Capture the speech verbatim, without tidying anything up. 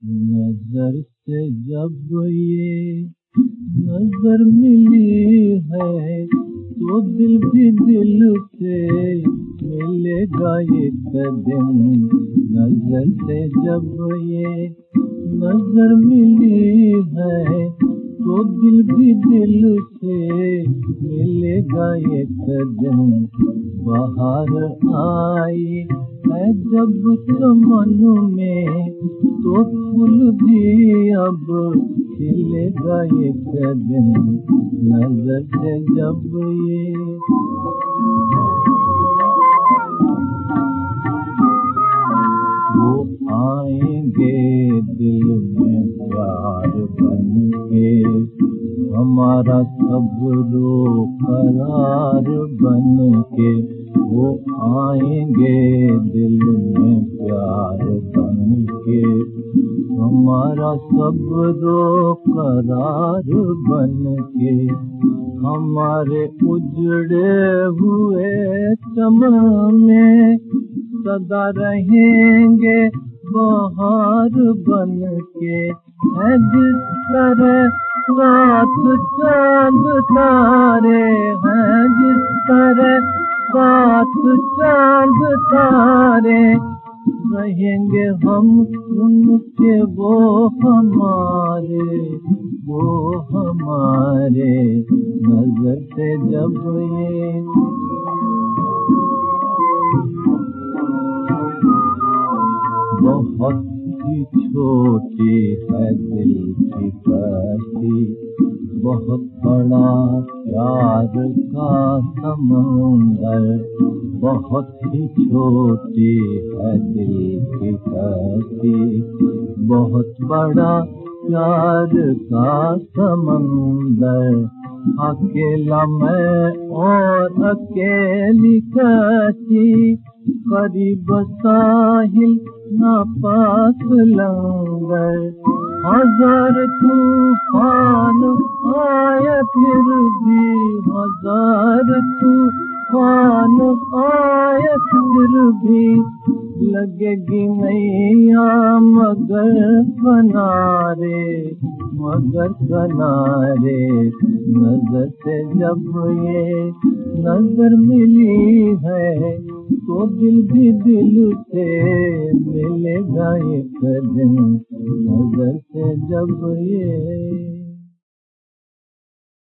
नजर से जब ये नजर मिली है तो दिल भी दिल से मिलेगा एक दिन। नजर से जब ये नजर मिली है तो दिल भी दिल से मिलेगा एक दिन। बाहर आई है जब चमन में तो फूल भी अब खिलेगा एक दिन। नजर से जब ये वो आएंगे दिल में प्यार बन के, हमारा सब रो करार बन के। वो आएंगे दिल में प्यार बन के, हमारा सब रो करार बन के। हमारे उजड़े हुए चमन में सदा रहेंगे बहार बन के। है जिस तरह रात चांद तारे हैं, जिस तरह रात चांद तारे, रहेंगे हम उनके वो हमारे वो हमारे। नजर से जब ये बहुत ही छोटी है दिल की कश्ती, बहुत बड़ा प्यार का समुंदर। बहुत ही छोटी है दिल की कश्ती, बहुत बड़ा प्यार का समंदर। अकेला मैं और अकेली कश्ती, करीब साहिल ना पास लंगर। हजार तूफान आए फिर भी, हजार तूफान आए फिर भी, लगेगी नैया मगर किनारे मगर किनारे। नजर से जब ये नजर मिली है तो दिल भी दिल से मिलेगा एक दिन। नजर से जब ये